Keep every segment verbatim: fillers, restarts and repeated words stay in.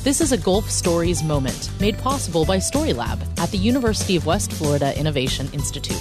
This is a Gulf Stories moment made possible by Storylab at the University of West Florida Innovation Institute.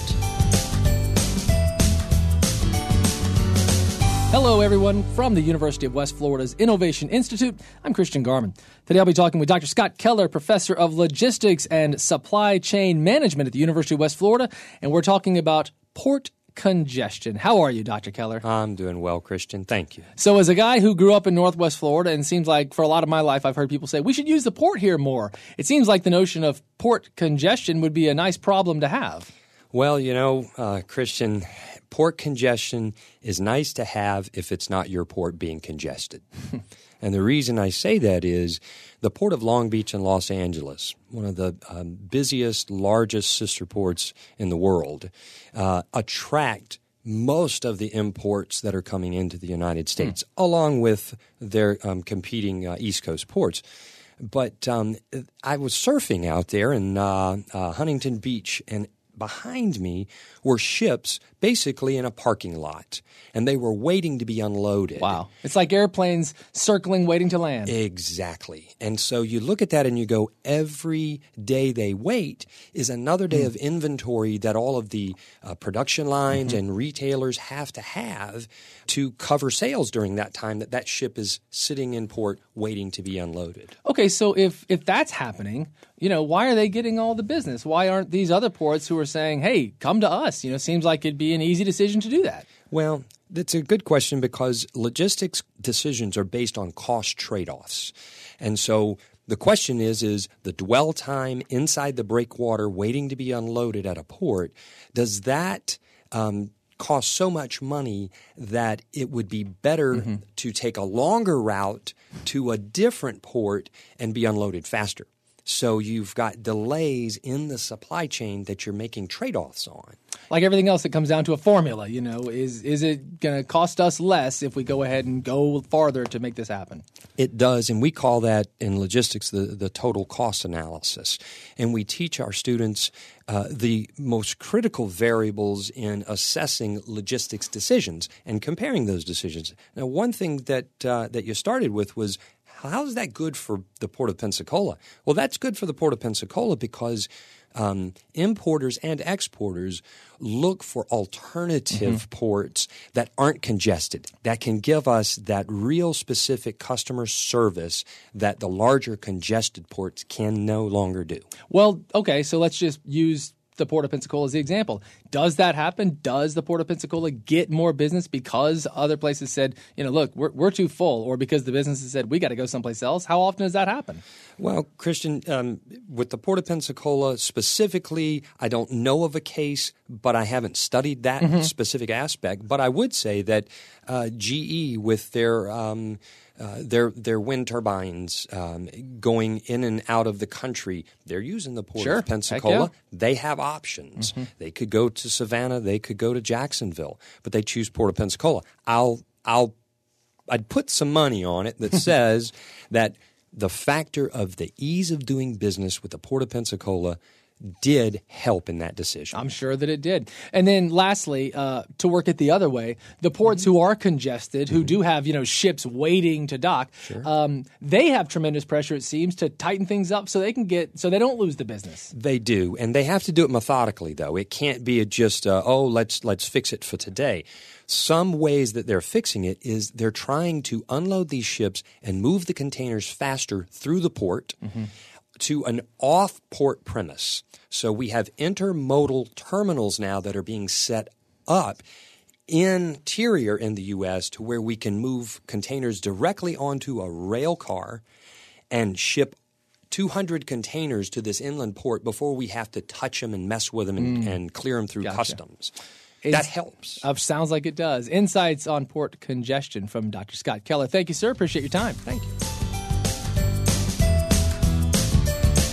Hello, everyone, from the University of West Florida's Innovation Institute. I'm Christian Garman. Today I'll be talking with Doctor Scott Keller, professor of logistics and supply chain management at the University of West Florida, and we're talking about port congestion. How are you, Doctor Keller? I'm doing well, Christian. Thank you. So as a guy who grew up in Northwest Florida, and seems like for a lot of my life I've heard people say, we should use the port here more. It seems like the notion of port congestion would be a nice problem to have. Well, you know, uh, Christian, port congestion is nice to have if it's not your port being congested. And the reason I say that is the Port of Long Beach in Los Angeles, one of the um, busiest, largest sister ports in the world, uh, attract most of the imports that are coming into the United States, mm. along with their um, competing uh, East Coast ports. But um, I was surfing out there in uh, uh, Huntington Beach, and behind me were ships basically in a parking lot, and they were waiting to be unloaded. Wow. It's like airplanes circling, waiting to land. Exactly. And so you look at that and you go, every day they wait is another day mm. of inventory that all of the uh, production lines mm-hmm. and retailers have to have to cover sales during that time that that ship is sitting in port waiting to be unloaded. Okay, so if, if that's happening, you know, why are they getting all the business? Why aren't these other ports who are saying, hey, come to us? You know, seems like it'd be an easy decision to do that. Well, that's a good question because logistics decisions are based on cost trade-offs. And so the question is, is the dwell time inside the breakwater waiting to be unloaded at a port, does that um, cost so much money that it would be better mm-hmm. to take a longer route to a different port and be unloaded faster? So you've got delays in the supply chain that you're making trade-offs on. Like everything else, it comes down to a formula, you know. Is is it going to cost us less if we go ahead and go farther to make this happen? It does, and we call that in logistics the, the total cost analysis. And we teach our students uh, the most critical variables in assessing logistics decisions and comparing those decisions. Now, one thing that uh, that you started with was, how is that good for the Port of Pensacola? Well, that's good for the Port of Pensacola because um, importers and exporters look for alternative mm-hmm. ports that aren't congested, that can give us that real specific customer service that the larger congested ports can no longer do. Well, okay, so let's just use the Port of Pensacola as the example. Does that happen? Does the Port of Pensacola get more business because other places said, you know, look, we're, we're too full, or because the businesses said, we got to go someplace else? How often does that happen? Well, Christian, um, with the Port of Pensacola specifically, I don't know of a case, but I haven't studied that mm-hmm. specific aspect. But I would say that uh, G E with their um, Uh, their their wind turbines um, going in and out of the country, they're using the Port sure. of Pensacola. Yeah. They have options. Mm-hmm. They could go to Savannah. They could go to Jacksonville, but they choose Port of Pensacola. I'll I'll I'd put some money on it that says that the factor of the ease of doing business with the Port of Pensacola did help in that decision. I'm sure that it did. And then lastly, uh, to work it the other way, the ports mm-hmm. who are congested, who mm-hmm. do have, you know, ships waiting to dock, sure. um, they have tremendous pressure, it seems, to tighten things up so they can get, so they don't lose the business. They do. And they have to do it methodically, though. It can't be a just, uh, oh, let's let's fix it for today. Some ways that they're fixing it is they're trying to unload these ships and move the containers faster through the port mm-hmm. to an off-port premise. So we have intermodal terminals now that are being set up interior in the U S to where we can move containers directly onto a rail car and ship two hundred containers to this inland port before we have to touch them and mess with them and, mm. and clear them through gotcha. customs. It's, that helps. Uh, sounds like it does. Insights on port congestion from Doctor Scott Keller. Thank you, sir. Appreciate your time. Thank you.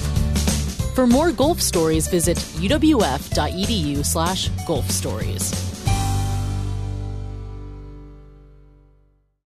For more Gulf Stories, visit uwf.edu slash Gulf Stories.